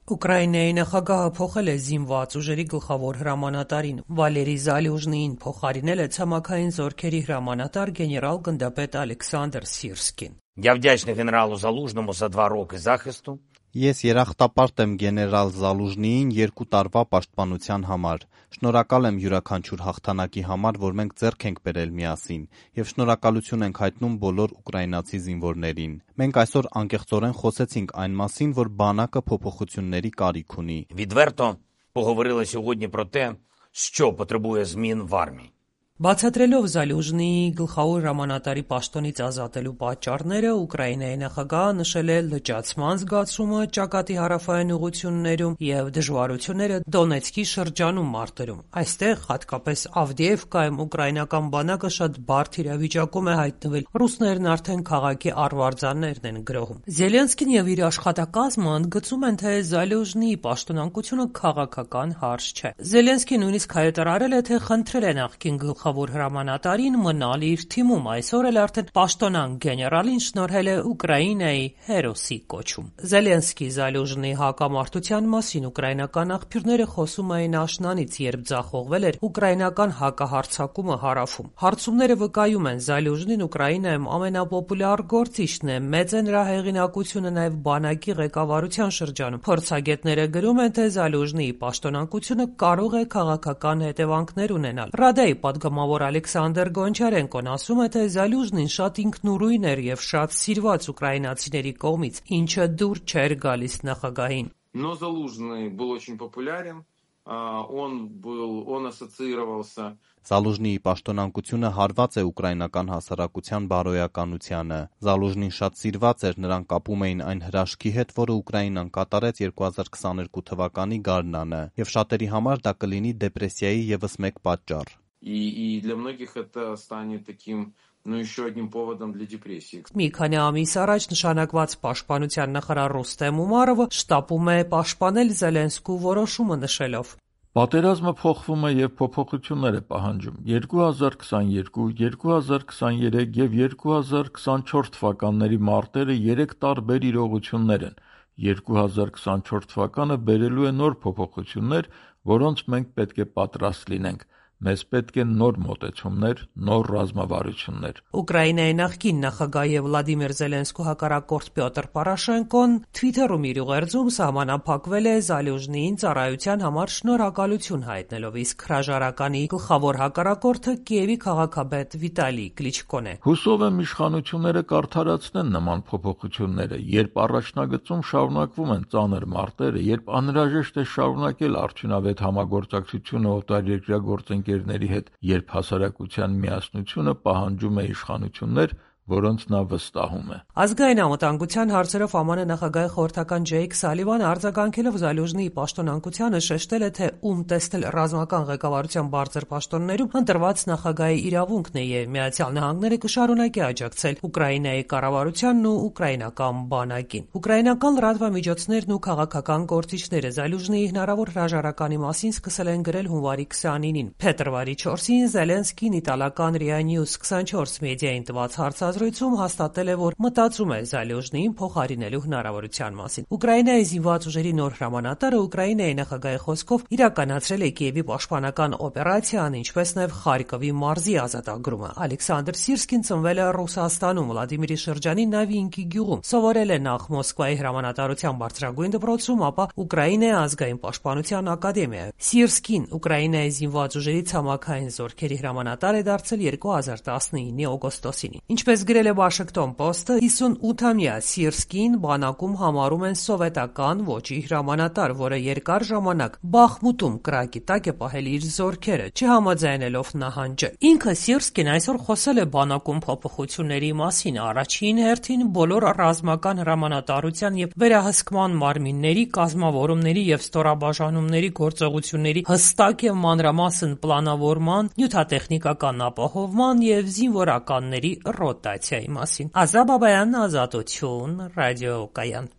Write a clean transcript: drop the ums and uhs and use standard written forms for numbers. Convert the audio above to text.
Ուկրաինայի նախագահը փոխել է զինված ուժերի գլխավոր հրամանատարին։ Վալերի Զալյուժնիին փոխարինել է ցամաքային զորքերի հրամանատար գեներալ-գնդապետ Ալեքսանդր Սիրսկին։ Я вдячний генералу Залужному за 2 роки захисту. Ես երախտապարտ եմ գեներալ Զալուժնիին 2 տարվա պաշտպանության համար։ Շնորհակալ եմ յուրաքանչյուր հաղթանակի համար, որ մենք ձեռք ենք բերել միասին, եւ շնորհակալություն ենք հայտնում բոլոր ուկրաինացի զինվորներին։ Մենք այսօր անկեղծորեն խոսեցինք այն մասին, որ բանակը փոփոխությունների կարիք ունի։ Відверто поговорили сьогодні про те, що потребує змін в армії. Բացատրելով Զալյուժնիի գլխավոր հրամանատարի պաշտոնից ազատելու պատճառները, Ուկրաինայի նախագահը նշել է լճացման զգացումը ճակատի հարավային ուղություններում եւ դժվարությունները Դոնեցկի շրջանում մարտերում։ Այստեղ, հատկապես Ավդիևկայում, ուկրաինական բանակը շատ բարդ իրավիճակում է հայտնվել։ Ռուսներն արդեն քաղաքի արվարձաններն են գրոհում։ Զելենսկին եւ իր աշխատակազմը ընդգծում են, թե Զալյուժնիի պաշտոնակությունը քաղաքական հարց չէ։ Զելենսկին նույնիսկ հայտարարել է, թե խնդրել է նախկին գլխավոր հրամանատարին մնալ իր թիմում, այսօր էլ արդեն պաշտոնան գեներալին շնորհել է Ուկրաինայի հերոսի կոչում։ Զելենսկի Զալյուժնի հակամարտության մասին ուկրաինական աղբյուրները խոսում էին աշնանից, երբ ձախողվել էր ուկրաինական հակահարձակումը հարավում։ Հարցումները վկայում են, Զալյուժնին Ուկրաինայում ամենապոպուլյար գործիչն է, մեծ է նրա հեղինակությունը նաև բանակի ղեկավարության շրջանում։ Փորձագետները գրում են, թե Զալյուժնիի պաշտոնակությունը կարող է քաղաքական հետևանքներ ունենալ։ Ռադայի պատգամավոր Ալեքսանդր Գոնչարենկոն ասում է, թե Զալյուժնին շատ ինքնուրույն էր եւ շատ սիրված ուկրաինացիների կողմից, ինչը դուր չէր գալիս նախագահին։ Но Залужный был очень популярен, он ассоциировался. Զալուժնիի պաշտոնակությունը հարված է ուկրաինական հասարակության բարոյականությանը։ Զալուժնին շատ սիրված էր, նրան կապում էին այն հրաշքի հետ, որը Ուկրաինան կատարեց 2022 թվականի գարնանը, եւ շատերի համար դա կլինի դեպրեսիայի եւս մեկ պատճառ։ И для многих это станет таким, еще одним поводом для депрессии. Մի քանի ամիս առաջ նշանակված պաշտպանության նախարար Ռուստեմ Ումարովը շտապում է պաշտպանել Զելենսկու որոշումը նշելով. Պատերազմը փոխվում է եւ փոփոխություններ է պահանջում։ 2022, 2023 եւ 2024 թվականների մարտերը 3 տարբեր իրողություններ են։ 2024 թվականը բերելու է նոր փոփոխություններ, որոնց մենք պետք է պատրաստ լինենք։ Մեզ պետք է նոր մոտեցումներ, նոր ռազմավարություններ։ Ուկրաինայի նախկին նախագահ եւ Վլադիմիր Զելենսկու հակառակորդ Պյոտր Պորոշենկոն Twitter-ում իր ուղերձում սահմանափակվել է Զալյուժնիին ծառայության համար շնորհակալություն հայտնելով, իսկ հրաժարականի գլխավոր հակառակորդը Կիևի քաղաքապետ Վիտալի Կլիչկոն է։ Հուսով եմ իշխանությունները կարդարացնեն նման փոփոխությունները, երբ առաջնագծում շարունակվում են ծանր մարտերը, երբ անհրաժեշտ է շարունակել արդյունավետ համագործակցությունը օտարերկրյա գործընկերների հետ, երբ հասարակության միասնությունը պահանջում է իշխանություններ, որոնց նա վստահում է։ Ազգային անվտանգության հարցերով ԱՄՆ նախագահի խորհրդական Ջեյք Սալիվանը արձագանքելով Զալյուժնիի պաշտոնակությանը շեշտել է, թե ում տեսնել ռազմական ղեկավարության բարձր պաշտոններում ընտրված նախագահի իրավունքն է եւ Միացյալ Նահանգները կշարունակի աջակցել Ուկրաինայի կառավարությանն ու ուկրաինական բանակին։ Ուկրաինական լրատվամիջոցներն ու քաղաքական գործիչները Զալյուժնիի հնարավոր հրաժարականի մասին սկսել են գրել հունվարի 29-ին։ Փետրվարի 4-ին Զելենսկին իտալական RIA News 24 մեդիային տված հարցազրույցում հաստատել է, որ մտածում է Զալյուժնիին փոխարինելու հնարավորության մասին։ Ուկրաինայի զինված ուժերի նոր հրամանատարը Ուկրաինայի նախագահի խոսքով իրականացրել է Կիևի պաշտպանական օպերացիան, ինչպես նաև Խարկովի մարզի ազատագրումը։ Ալեքսանդր Սիրսկին ծնվել է Ռուսաստանում, Վլադիմիրի շրջանի Նավինկի գյուղում։ Սովորել է նախ Մոսկվայի հրամանատարության բարձրագույն դպրոցում, ապա Ուկրաինայի ազգային պաշտպանության ակադեմիայում։ Սիրսկին Ուկրաինայի զինված ուժերի ցամաքային զորքերի հրամանատար է դարձել 2019-ի օգոստոսին։ Ինչպես գրել է Washington Post-ը, 58-ամյա Սիրսկին բանակում համարում են սովետական ոճի հրամանատար, որը երկար ժամանակ Բախմուտում կրակի տակ է պահել իր զորքերը, չհամաձայնելով նահանջել։ Ինքը Սիրսկին այսօր խոսել է բանակում փոփոխությունների մասին, առաջին հերթին բոլոր ռազմական հրամանատարության եւ վերահսկման մարմինների, կազմավորումների եւ ստորաբաժանումների գործողությունների հստակ եւ մանրամասն պլանավորման, նյութատեխնիկական ապահովման եւ զինվորականների ռոտացիայի մասին։ Ազա Բաբայան, Ազատություն, ռադիոկայան։